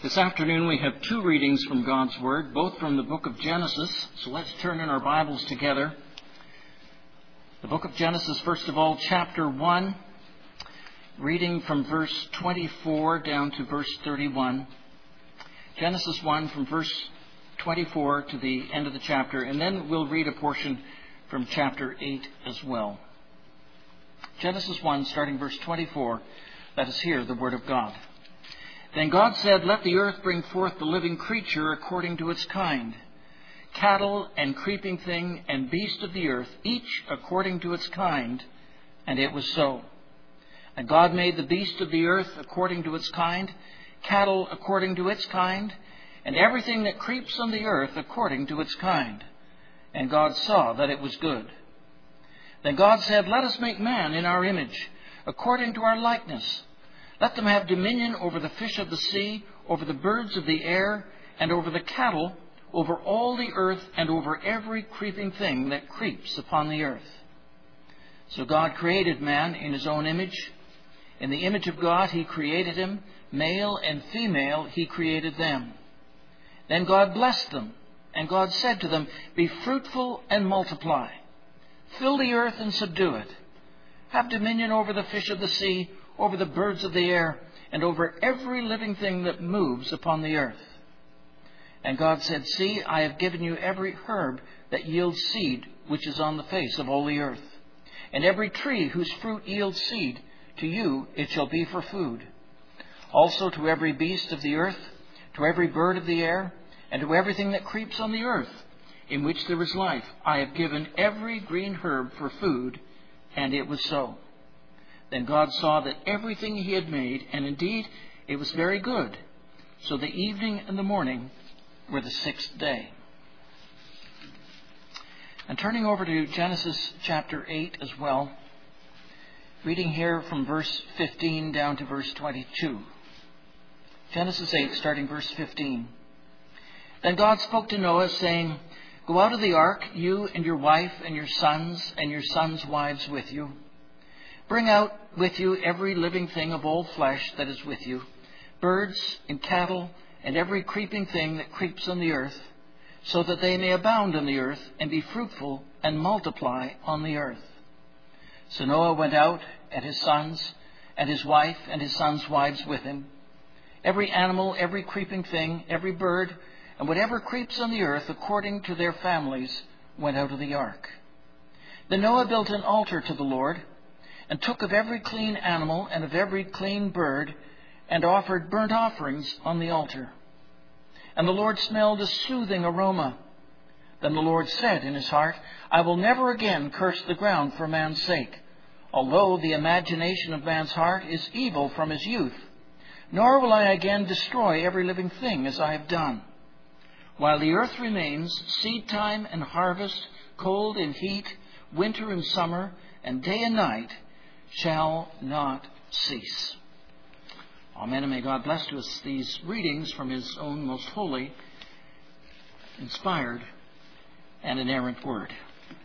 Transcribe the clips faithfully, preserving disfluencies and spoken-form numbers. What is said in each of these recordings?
This afternoon we have two readings from God's Word, both from the book of Genesis. So let's turn in our Bibles together. The book of Genesis, first of all, chapter one, reading from verse twenty-four down to verse thirty-one. Genesis one from verse twenty-four to the end of the chapter, and then we'll read a portion from chapter eight as well. Genesis one, starting verse twenty-four, let us hear the Word of God. Then God said, "Let the earth bring forth the living creature according to its kind, cattle and creeping thing and beast of the earth, each according to its kind." And it was so. And God made the beast of the earth according to its kind, cattle according to its kind, and everything that creeps on the earth according to its kind. And God saw that it was good. Then God said, "Let us make man in our image, according to our likeness. Let them have dominion over the fish of the sea, over the birds of the air, and over the cattle, over all the earth, and over every creeping thing that creeps upon the earth." So God created man in his own image. In the image of God he created him, male and female he created them. Then God blessed them, and God said to them, "Be fruitful and multiply. Fill the earth and subdue it. Have dominion over the fish of the sea, over the birds of the air, and over every living thing that moves upon the earth." And God said, "See, I have given you every herb that yields seed, which is on the face of all the earth, and every tree whose fruit yields seed, to you it shall be for food. Also to every beast of the earth, to every bird of the air, and to everything that creeps on the earth, in which there is life, I have given every green herb for food." And it was so. Then God saw that everything he had made, and indeed it was very good. So the evening and the morning were the sixth day. And turning over to Genesis chapter eight as well, reading here from verse fifteen down to verse twenty-two. Genesis eight, starting verse fifteen. Then God spoke to Noah, saying, "Go out of the ark, you and your wife and your sons and your sons' wives with you. Bring out with you every living thing of all flesh that is with you, birds and cattle and every creeping thing that creeps on the earth, so that they may abound on the earth and be fruitful and multiply on the earth." So Noah went out, and his sons and his wife and his sons' wives with him. Every animal, every creeping thing, every bird, and whatever creeps on the earth according to their families went out of the ark. Then Noah built an altar to the Lord, and took of every clean animal and of every clean bird, and offered burnt offerings on the altar. And the Lord smelled a soothing aroma. Then the Lord said in his heart, "I will never again curse the ground for man's sake, although the imagination of man's heart is evil from his youth. Nor will I again destroy every living thing as I have done. While the earth remains, seed time and harvest, cold and heat, winter and summer, and day and night shall not cease." Amen. And may God bless to us these readings from his own most holy, inspired, and inerrant word.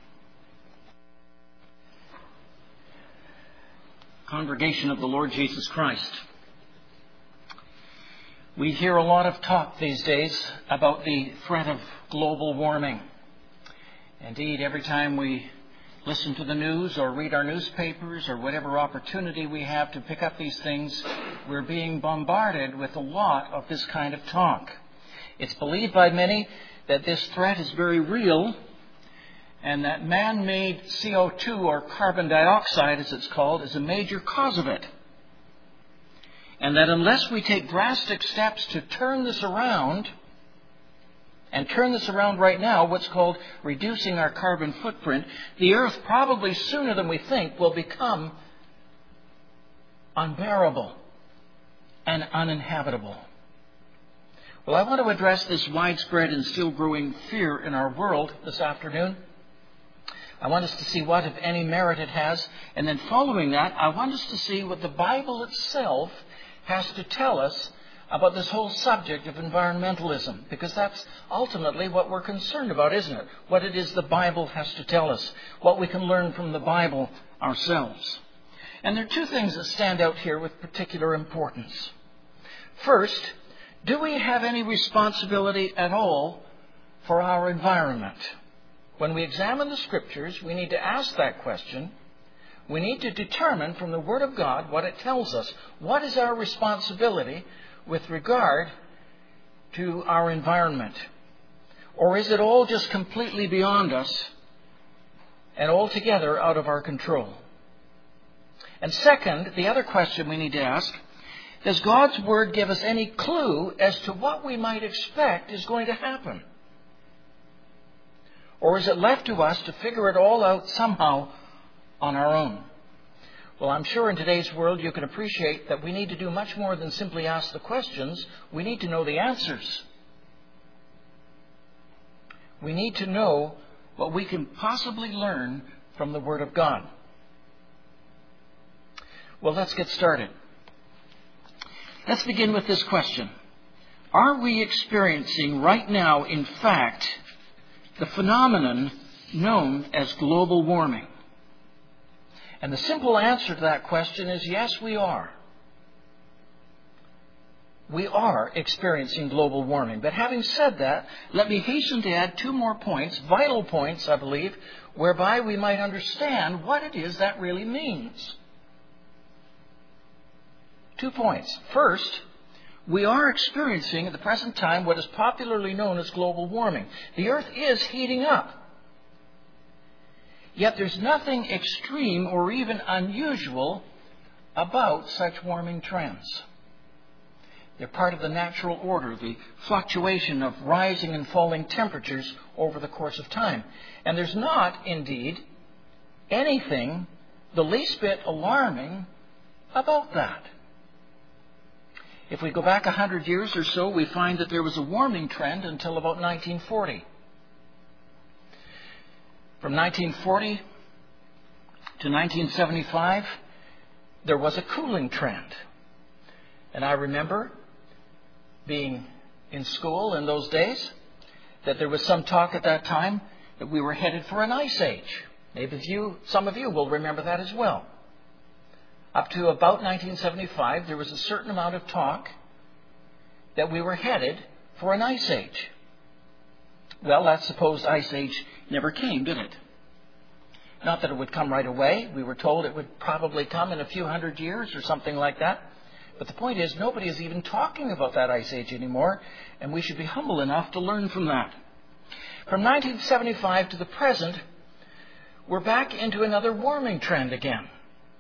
Congregation of the Lord Jesus Christ, we hear a lot of talk these days about the threat of global warming. Indeed, every time we listen to the news or read our newspapers or whatever opportunity we have to pick up these things, we're being bombarded with a lot of this kind of talk. It's believed by many that this threat is very real, and that man-made C O two, or carbon dioxide as it's called, is a major cause of it. And that unless we take drastic steps to turn this around, and turn this around right now, what's called reducing our carbon footprint, the earth probably sooner than we think will become unbearable and uninhabitable. Well, I want to address this widespread and still growing fear in our world this afternoon. I want us to see what, if any, merit it has. And then following that, I want us to see what the Bible itself has to tell us about this whole subject of environmentalism, because that's ultimately what we're concerned about, isn't it? What it is the Bible has to tell us, what we can learn from the Bible ourselves. And there are two things that stand out here with particular importance. First, Do we have any responsibility at all for our environment? When we examine the Scriptures, we need to ask that question. We need to determine from the Word of God what it tells us. What is our responsibility with regard to our environment? Or is it all just completely beyond us and altogether out of our control? And second, the other question we need to ask, does God's Word give us any clue as to what we might expect is going to happen? Or is it left to us to figure it all out somehow on our own? Well, I'm sure in today's world you can appreciate that we need to do much more than simply ask the questions. We need to know the answers. We need to know what we can possibly learn from the Word of God. Well, let's get started. Let's begin with this question. Are we experiencing right now, in fact, the phenomenon known as global warming? And the simple answer to that question is yes, we are. We are experiencing global warming. But having said that, let me hasten to add two more points, vital points, I believe, whereby we might understand what it is that really means. Two points. First, we are experiencing at the present time what is popularly known as global warming. The earth is heating up. Yet there's nothing extreme or even unusual about such warming trends. They're part of the natural order, the fluctuation of rising and falling temperatures over the course of time. And there's not, indeed, anything the least bit alarming about that. If we go back a hundred years or so, we find that there was a warming trend until about nineteen forty. From nineteen forty to nineteen seventy-five, there was a cooling trend. And I remember being in school in those days that there was some talk at that time that we were headed for an ice age. Maybe you, some of you will remember that as well. Up to about nineteen seventy-five, there was a certain amount of talk that we were headed for an ice age. Well, that supposed ice age never came, did it? Not that it would come right away. We were told it would probably come in a few hundred years or something like that. But the point is, nobody is even talking about that ice age anymore, and we should be humble enough to learn from that. From nineteen seventy-five to the present, we're back into another warming trend again.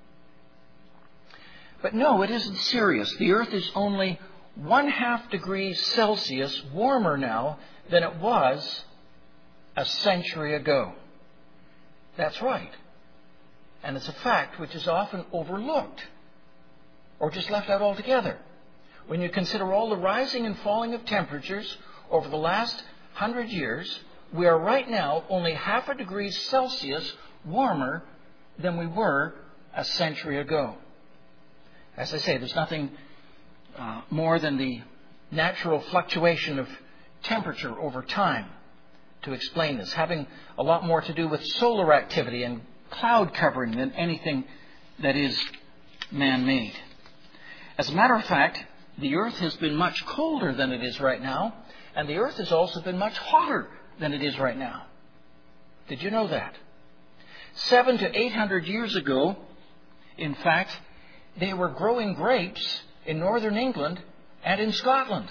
But no, it isn't serious. The Earth is only one half degrees Celsius warmer now than it was a century ago. That's right. And it's a fact which is often overlooked or just left out altogether. When you consider all the rising and falling of temperatures over the last hundred years, we are right now only half a degree Celsius warmer than we were a century ago. As I say, there's nothing uh, more than the natural fluctuation of temperature over time to explain this, having a lot more to do with solar activity and cloud covering than anything that is man-made. As a matter of fact, the Earth has been much colder than it is right now, and the Earth has also been much hotter than it is right now. Did you know that? Seven to eight hundred years ago, in fact, they were growing grapes in northern England and in Scotland.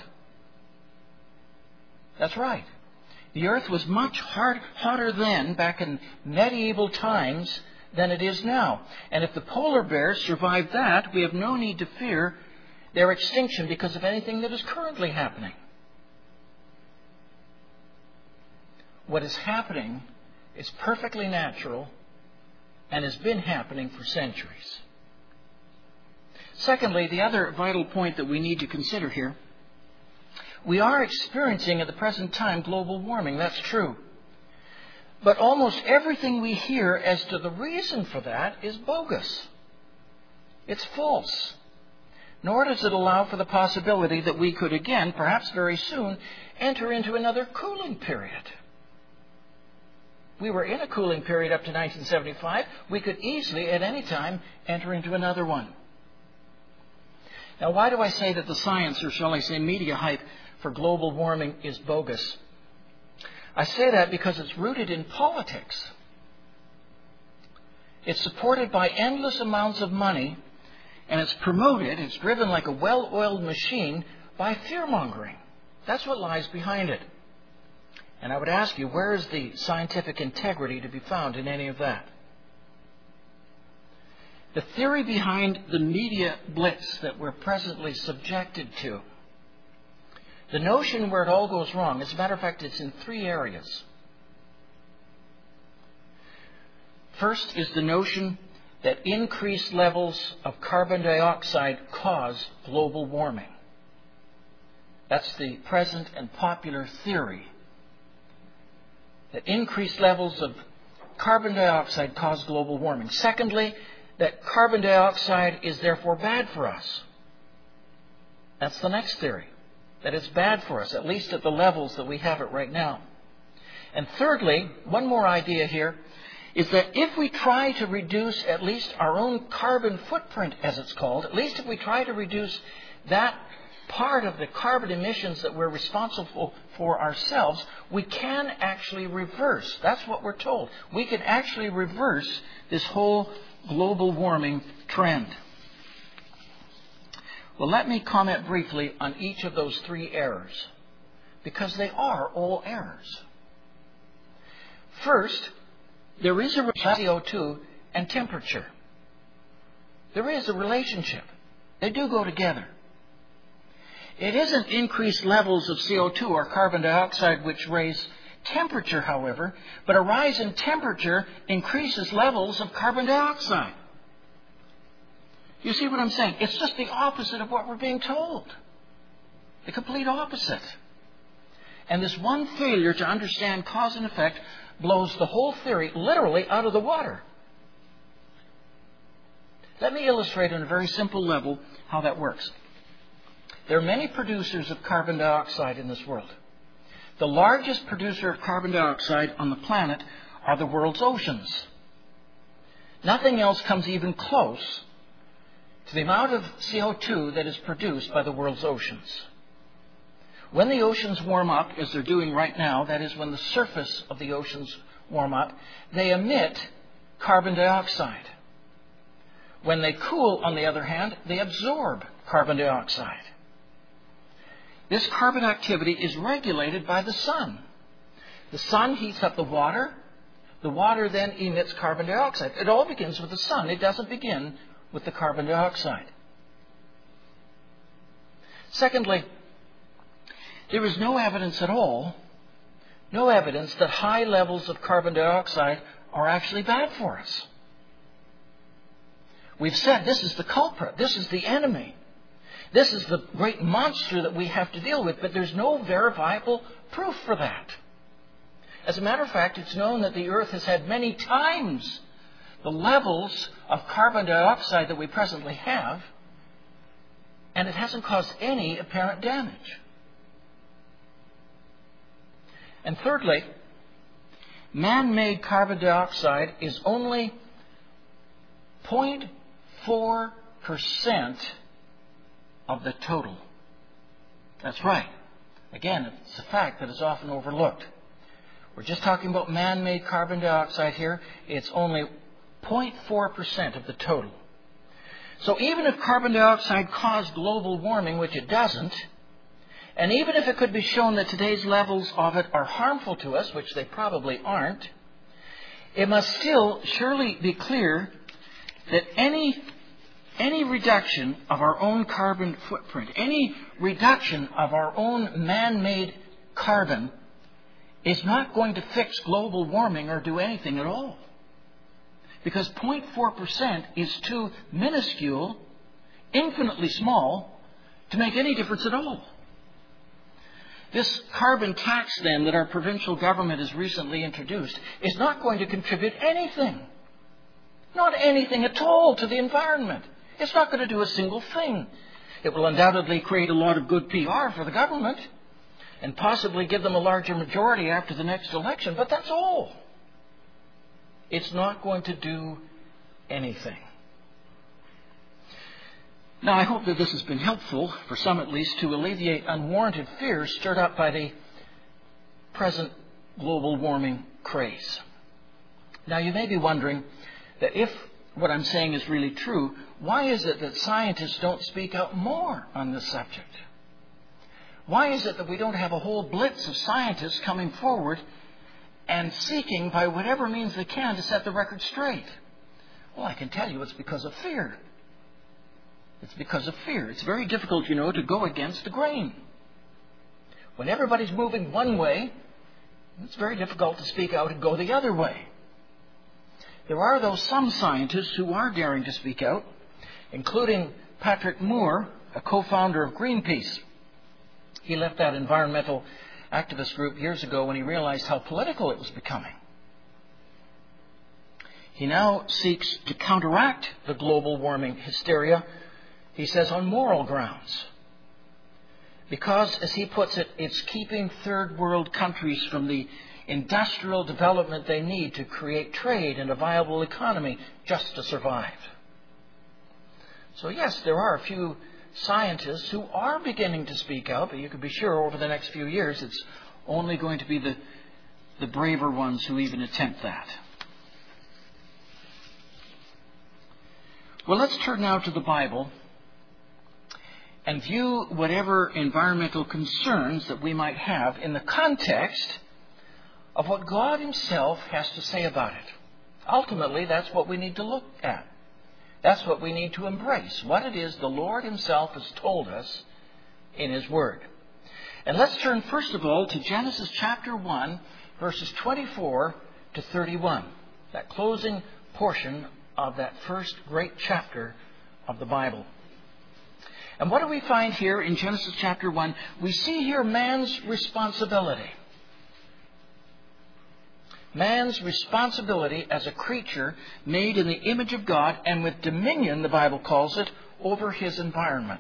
That's right. The Earth was much hard, hotter then, back in medieval times, than it is now. And if the polar bears survived that, we have no need to fear their extinction because of anything that is currently happening. What is happening is perfectly natural and has been happening for centuries. Secondly, the other vital point that we need to consider here, we are experiencing at the present time global warming. That's true. But almost everything we hear as to the reason for that is bogus. It's false. Nor does it allow for the possibility that we could again, perhaps very soon, enter into another cooling period. We were in a cooling period up to nineteen seventy-five. We could easily, at any time, enter into another one. Now, why do I say that the science, or shall I say media hype, for global warming is bogus? I say that because it's rooted in politics. It's supported by endless amounts of money, and it's promoted, it's driven like a well-oiled machine by fear-mongering. That's what lies behind it. And I would ask you, where is the scientific integrity to be found in any of that? The theory behind the media blitz that we're presently subjected to, the notion where it all goes wrong, as a matter of fact, it's in three areas. First is the notion that increased levels of carbon dioxide cause global warming. That's the present and popular theory, that increased levels of carbon dioxide cause global warming. Secondly, that carbon dioxide is therefore bad for us. That's the next theory, that it's bad for us, at least at the levels that we have it right now. And thirdly, one more idea here, is that if we try to reduce at least our own carbon footprint, as it's called, at least if we try to reduce that part of the carbon emissions that we're responsible for ourselves, we can actually reverse. That's what we're told. We can actually reverse this whole global warming trend. Well, let me comment briefly on each of those three errors, because they are all errors. First, there is a relationship between C O two and temperature. There is a relationship. They do go together. It isn't increased levels of C O two or carbon dioxide which raise temperature, however, but a rise in temperature increases levels of carbon dioxide. You see what I'm saying? It's just the opposite of what we're being told. The complete opposite. And this one failure to understand cause and effect blows the whole theory literally out of the water. Let me illustrate on a very simple level how that works. There are many producers of carbon dioxide in this world. The largest producer of carbon dioxide on the planet are the world's oceans. Nothing else comes even close to the amount of C O two that is produced by the world's oceans. When the oceans warm up, as they're doing right now, that is when the surface of the oceans warm up, they emit carbon dioxide. When they cool, on the other hand, they absorb carbon dioxide. This carbon activity is regulated by the sun. The sun heats up the water. The water then emits carbon dioxide. It all begins with the sun. It doesn't begin with the carbon dioxide. Secondly, there is no evidence at all, no evidence that high levels of carbon dioxide are actually bad for us. We've said this is the culprit. This is the enemy. This is the great monster that we have to deal with, but there's no verifiable proof for that. As a matter of fact, it's known that the Earth has had many times the levels of carbon dioxide that we presently have, and it hasn't caused any apparent damage. And thirdly, man-made carbon dioxide is only zero point four percent of the total. That's right. Again, it's a fact that is often overlooked. We're just talking about man-made carbon dioxide here. It's only zero point four percent of the total. So even if carbon dioxide caused global warming, which it doesn't, and even if it could be shown that today's levels of it are harmful to us, which they probably aren't, it must still surely be clear that any Any reduction of our own carbon footprint, any reduction of our own man-made carbon is not going to fix global warming or do anything at all. Because zero point four percent is too minuscule, infinitely small, to make any difference at all. This carbon tax, then, that our provincial government has recently introduced is not going to contribute anything. Not anything at all to the environment. It's not going to do a single thing. It will undoubtedly create a lot of good P R for the government and possibly give them a larger majority after the next election, but that's all. It's not going to do anything. Now, I hope that this has been helpful, for some at least, to alleviate unwarranted fears stirred up by the present global warming craze. Now, you may be wondering that if what I'm saying is really true, why is it that scientists don't speak out more on this subject? Why is it that we don't have a whole blitz of scientists coming forward and seeking by whatever means they can to set the record straight? Well, I can tell you it's because of fear. It's because of fear. It's very difficult, you know, to go against the grain. When everybody's moving one way, it's very difficult to speak out and go the other way. There are, though, some scientists who are daring to speak out, including Patrick Moore, a co-founder of Greenpeace. He left that environmental activist group years ago when he realized how political it was becoming. He now seeks to counteract the global warming hysteria, he says, on moral grounds. Because, as he puts it, it's keeping third world countries from the industrial development they need to create trade and a viable economy just to survive. So yes, there are a few scientists who are beginning to speak out, but you can be sure over the next few years it's only going to be the, the braver ones who even attempt that. Well, let's turn now to the Bible and view whatever environmental concerns that we might have in the context of what God Himself has to say about it. Ultimately, that's what we need to look at. That's what we need to embrace, what it is the Lord Himself has told us in His Word. And let's turn first of all to Genesis chapter one, verses twenty-four to thirty-one, that closing portion of that first great chapter of the Bible. And what do we find here in Genesis chapter one? We see here man's responsibility. Man's responsibility as a creature made in the image of God and with dominion, the Bible calls it, over his environment.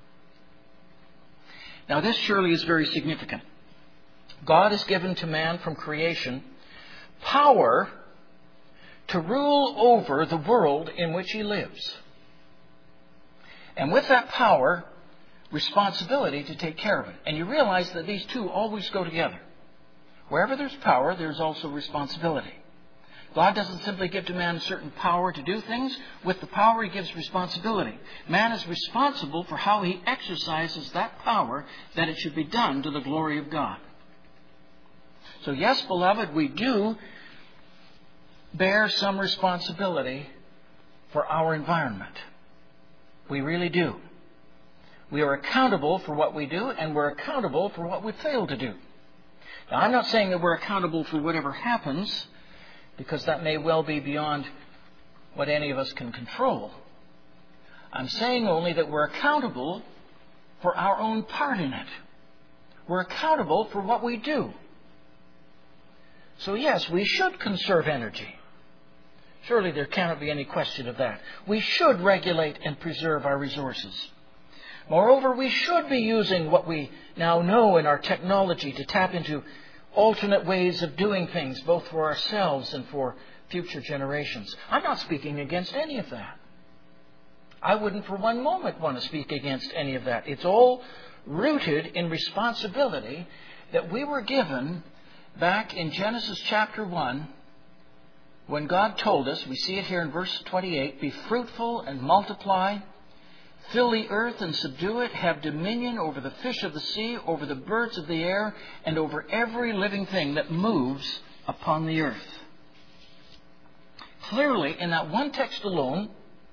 Now this surely is very significant. God has given to man from creation power to rule over the world in which he lives. And with that power, responsibility to take care of it. And you realize that these two always go together. Wherever there's power, there's also responsibility. God doesn't simply give to man certain power to do things. With the power, He gives responsibility. Man is responsible for how he exercises that power, that it should be done to the glory of God. So yes, beloved, we do bear some responsibility for our environment. We really do. We are accountable for what we do, and we're accountable for what we fail to do. Now, I'm not saying that we're accountable for whatever happens, because that may well be beyond what any of us can control. I'm saying only that we're accountable for our own part in it. We're accountable for what we do. So yes, we should conserve energy. Surely there cannot be any question of that. We should regulate and preserve our resources. Moreover, we should be using what we now know in our technology to tap into alternate ways of doing things, both for ourselves and for future generations. I'm not speaking against any of that. I wouldn't for one moment want to speak against any of that. It's all rooted in responsibility that we were given back in Genesis chapter one, when God told us, we see it here in verse twenty-eight, be fruitful and multiply, fill the earth and subdue it, have dominion over the fish of the sea, over the birds of the air, and over every living thing that moves upon the earth. Clearly, in that one text alone,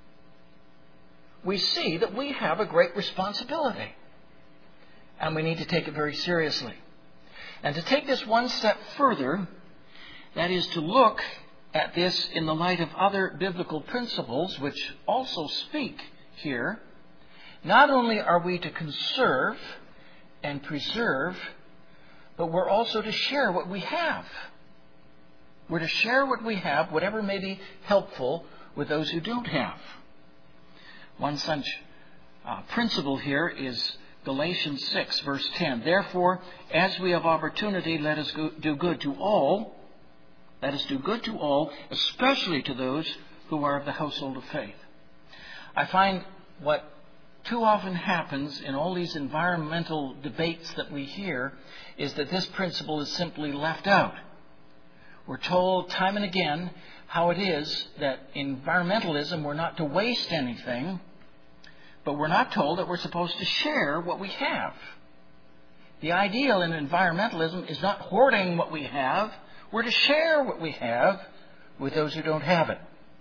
we see that we have a great responsibility. And we need to take it very seriously. And to take this one step further, that is to look at this in the light of other biblical principles which also speak here. Not only are we to conserve and preserve, but we're also to share what we have. We're to share what we have, whatever may be helpful, with those who don't have. One such uh, principle here is Galatians six, verse ten. Therefore, as we have opportunity, let us go, do good to all. Let us do good to all, especially to those who are of the household of faith. I find what too often happens in all these environmental debates that we hear is that this principle is simply left out. We're told time and again how it is that in environmentalism we're not to waste anything, but we're not told that we're supposed to share what we have. The ideal in environmentalism is not hoarding what we have. We're to share what we have with those who don't have it.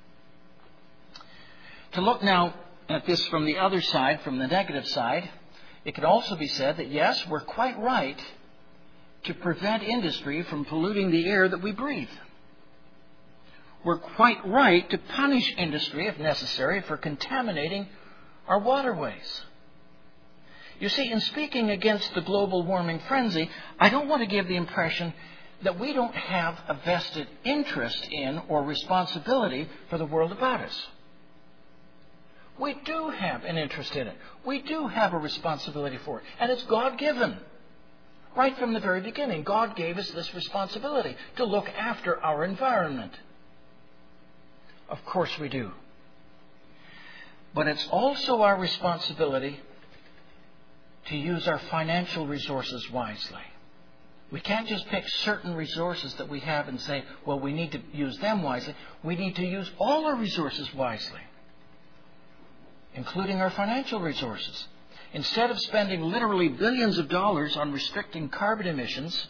To look now at this from the other side, from the negative side, it could also be said that yes, we're quite right to prevent industry from polluting the air that we breathe. We're quite right to punish industry, if necessary, for contaminating our waterways. You see, in speaking against the global warming frenzy, I don't want to give the impression that we don't have a vested interest in or responsibility for the world about us. We do have an interest in it. We do have a responsibility for it. And it's God-given. Right from the very beginning, God gave us this responsibility to look after our environment. Of course we do. But it's also our responsibility to use our financial resources wisely. We can't just pick certain resources that we have and say, well, we need to use them wisely. We need to use all our resources wisely, including our financial resources. Instead of spending literally billions of dollars on restricting carbon emissions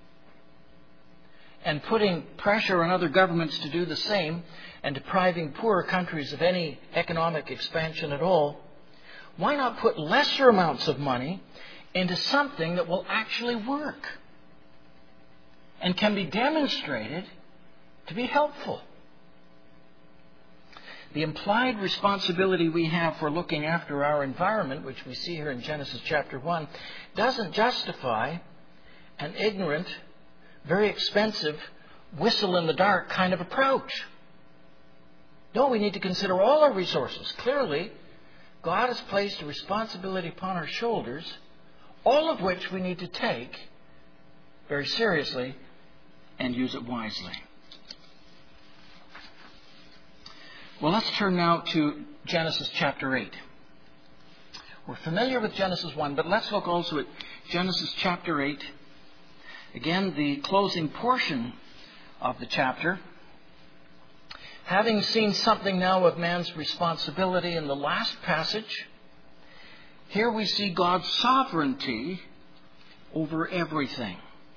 and putting pressure on other governments to do the same and depriving poorer countries of any economic expansion at all, why not put lesser amounts of money into something that will actually work and can be demonstrated to be helpful? The implied responsibility we have for looking after our environment, which we see here in Genesis chapter one, doesn't justify an ignorant, very expensive, whistle-in-the-dark kind of approach. No, we need to consider all our resources. Clearly, God has placed a responsibility upon our shoulders, all of which we need to take very seriously and use it wisely. Well, let's turn now to Genesis chapter eight. We're familiar with Genesis one, but let's look also at Genesis chapter eight. Again, the closing portion of the chapter. Having seen something now of man's responsibility in the last passage, here we see God's sovereignty over everything.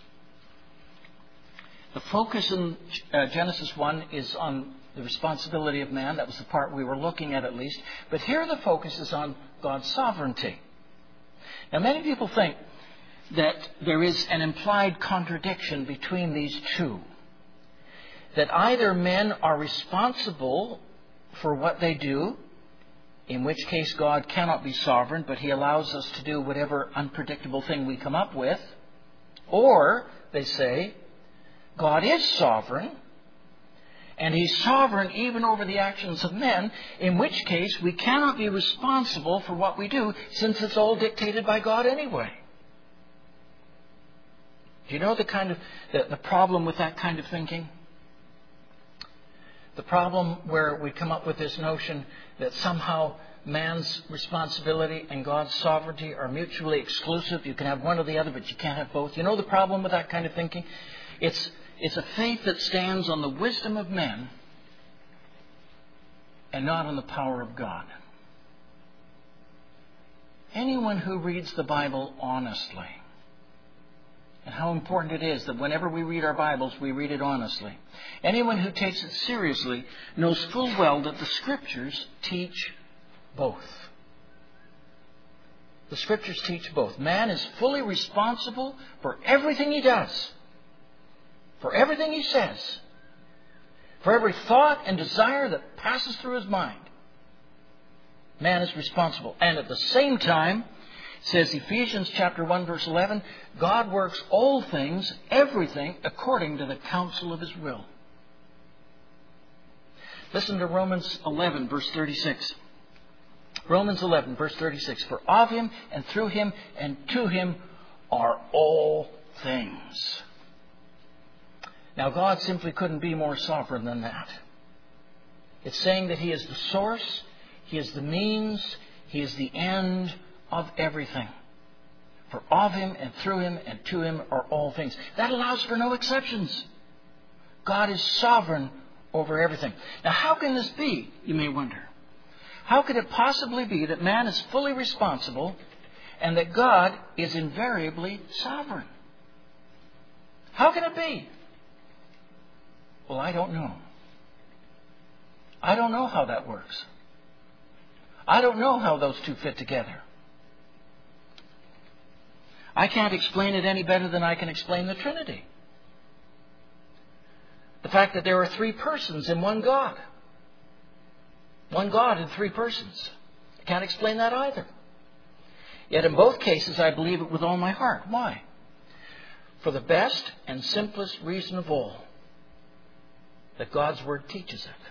The focus in uh, Genesis one is on the responsibility of man. That was the part we were looking at at least. But here the focus is on God's sovereignty. Now, many people think that there is an implied contradiction between these two. That either men are responsible for what they do, in which case God cannot be sovereign, but He allows us to do whatever unpredictable thing we come up with, or, they say, God is sovereign, and He's sovereign even over the actions of men, in which case we cannot be responsible for what we do, since it's all dictated by God anyway. Do you know the kind of the, the problem with that kind of thinking? The problem where we come up with this notion that somehow man's responsibility and God's sovereignty are mutually exclusive. You can have one or the other, but you can't have both. You know the problem with that kind of thinking? It's, it's a faith that stands on the wisdom of men and not on the power of God. Anyone who reads the Bible honestly, and how important it is that whenever we read our Bibles, we read it honestly. Anyone who takes it seriously knows full well that the Scriptures teach both. The Scriptures teach both. Man is fully responsible for everything he does, for everything he says, for every thought and desire that passes through his mind. Man is responsible. And at the same time, says Ephesians chapter one verse eleven, God works all things, everything, according to the counsel of His will. Listen to Romans eleven verse thirty-six. Romans eleven verse thirty-six. For of Him and through Him and to Him are all things. Now God simply couldn't be more sovereign than that. It's saying that He is the source, He is the means, He is the end of everything. For of Him and through Him and to Him are all things. That allows for no exceptions. God is sovereign over everything. Now, how can this be, you may wonder? How could it possibly be that man is fully responsible and that God is invariably sovereign? How can it be? Well, I don't know. I don't know how that works. I don't know how those two fit together. I can't explain it any better than I can explain the Trinity. The fact that there are three persons in one God. One God in three persons. I can't explain that either. Yet in both cases, I believe it with all my heart. Why? For the best and simplest reason of all, that God's Word teaches it.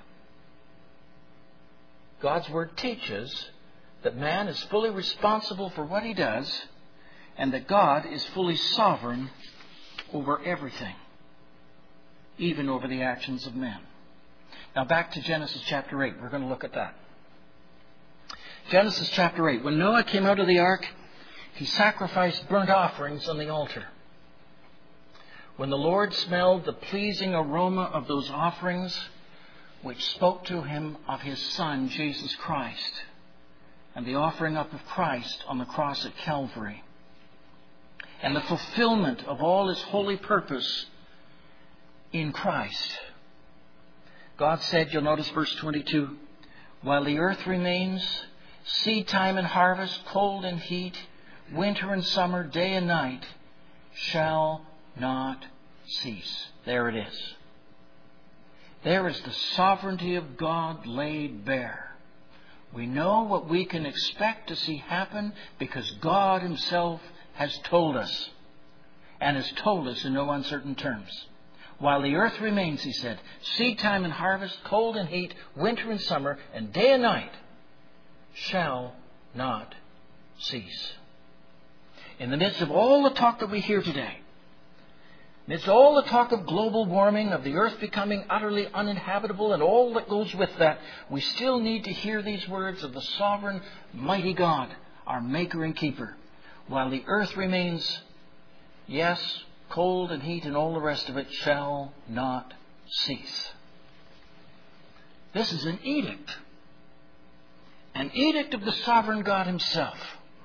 God's Word teaches that man is fully responsible for what he does, and that God is fully sovereign over everything, even over the actions of men. Now back to Genesis chapter eight. We're going to look at that. Genesis chapter eight. When Noah came out of the ark, he sacrificed burnt offerings on the altar. When the Lord smelled the pleasing aroma of those offerings, which spoke to him of His Son, Jesus Christ, and the offering up of Christ on the cross at Calvary, and the fulfillment of all His holy purpose in Christ, God said, you'll notice verse twenty-two, while the earth remains, seed time and harvest, cold and heat, winter and summer, day and night, shall not cease. There it is. There is the sovereignty of God laid bare. We know what we can expect to see happen because God Himself has told us, and has told us in no uncertain terms. While the earth remains, He said, seed time and harvest, cold and heat, winter and summer, and day and night shall not cease. In the midst of all the talk that we hear today, amidst all the talk of global warming, of the earth becoming utterly uninhabitable and all that goes with that, we still need to hear these words of the sovereign, mighty God, our Maker and Keeper. While the earth remains, yes, cold and heat and all the rest of it shall not cease. This is an edict. An edict of the sovereign God Himself.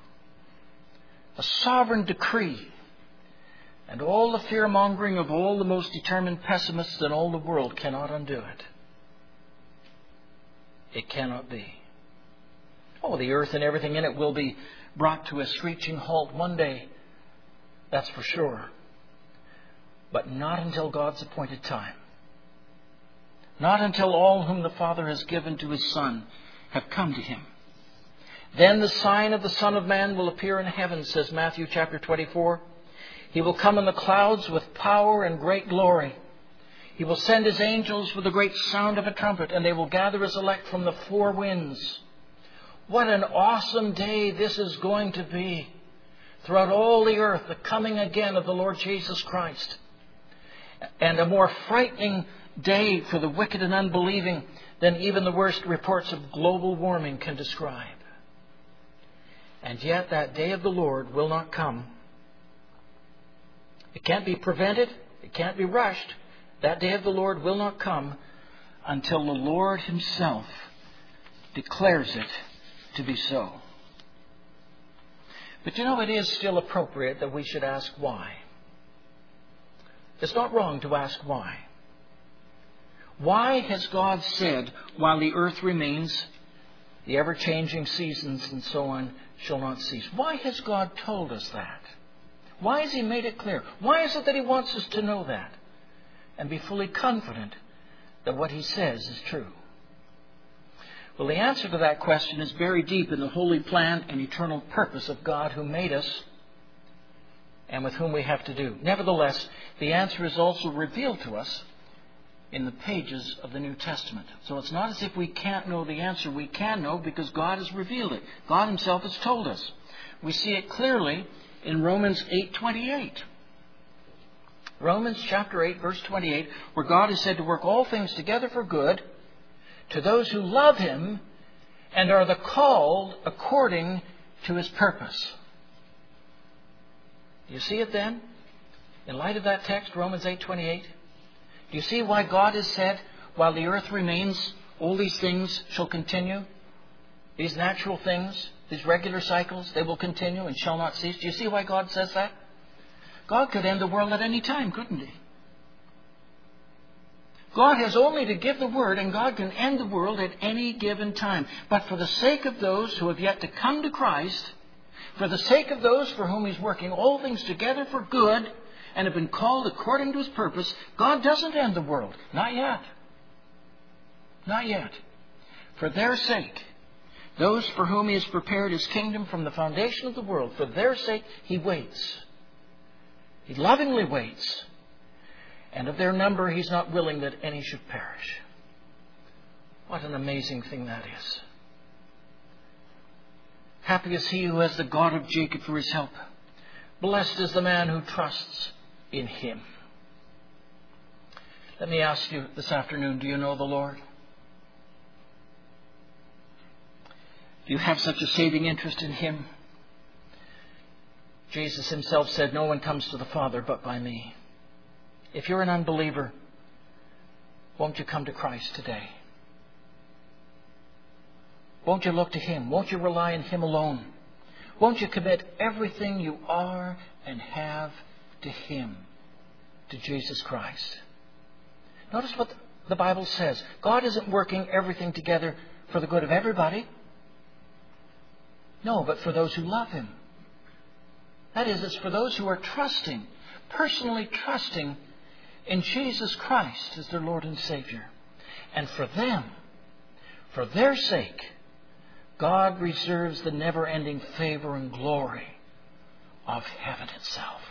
A sovereign decree. And all the fear-mongering of all the most determined pessimists in all the world cannot undo it. It cannot be. Oh, the earth and everything in it will be brought to a screeching halt one day. That's for sure. But not until God's appointed time. Not until all whom the Father has given to His Son have come to Him. Then the sign of the Son of Man will appear in heaven, says Matthew chapter twenty-four. He will come in the clouds with power and great glory. He will send His angels with a great sound of a trumpet, and they will gather His elect from the four winds. What an awesome day this is going to be. Throughout all the earth, the coming again of the Lord Jesus Christ. And a more frightening day for the wicked and unbelieving than even the worst reports of global warming can describe. And yet that day of the Lord will not come. It can't be prevented. It can't be rushed. That day of the Lord will not come until the Lord Himself declares it to be so. But you know, it is still appropriate that we should ask why. It's not wrong to ask why. Why has God said, while the earth remains, the ever-changing seasons and so on shall not cease? Why has God told us that? Why has He made it clear? Why is it that He wants us to know that and be fully confident that what He says is true? Well, the answer to that question is buried deep in the holy plan and eternal purpose of God who made us and with whom we have to do. Nevertheless, the answer is also revealed to us in the pages of the New Testament. So it's not as if we can't know the answer. We can know because God has revealed it. God Himself has told us. We see it clearly in Romans eight twenty-eight. Romans chapter eight, verse twenty-eight, where God is said to work all things together for good to those who love Him and are the called according to His purpose. Do you see it then? In light of that text, Romans eight twenty-eight, do you see why God has said, while the earth remains, all these things shall continue? These natural things, these regular cycles, they will continue and shall not cease. Do you see why God says that? God could end the world at any time, couldn't He? God has only to give the word, and God can end the world at any given time. But for the sake of those who have yet to come to Christ, for the sake of those for whom He's working all things together for good and have been called according to His purpose, God doesn't end the world. Not yet. Not yet. For their sake, those for whom He has prepared His kingdom from the foundation of the world, for their sake He waits. He lovingly waits. And of their number He's not willing that any should perish. What an amazing thing that is. Happy is he who has the God of Jacob for his help. Blessed is the man who trusts in Him. Let me ask you this afternoon, do you know the Lord? Do you have such a saving interest in Him? Jesus Himself said, no one comes to the Father but by me. If you're an unbeliever, won't you come to Christ today? Won't you look to Him? Won't you rely on Him alone? Won't you commit everything you are and have to Him, to Jesus Christ? Notice what the Bible says. God isn't working everything together for the good of everybody. No, but for those who love Him. That is, it's for those who are trusting, personally trusting in Jesus Christ as their Lord and Savior. And for them, for their sake, God reserves the never-ending favor and glory of heaven itself.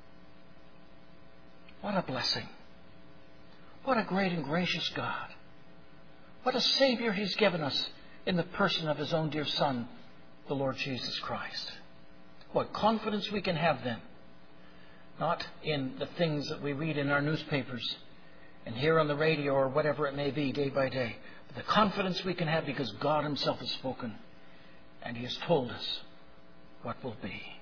What a blessing. What a great and gracious God. What a Savior He's given us in the person of His own dear Son, the Lord Jesus Christ. What confidence we can have then. Not in the things that we read in our newspapers and hear on the radio or whatever it may be day by day. But the confidence we can have because God Himself has spoken and He has told us what will be.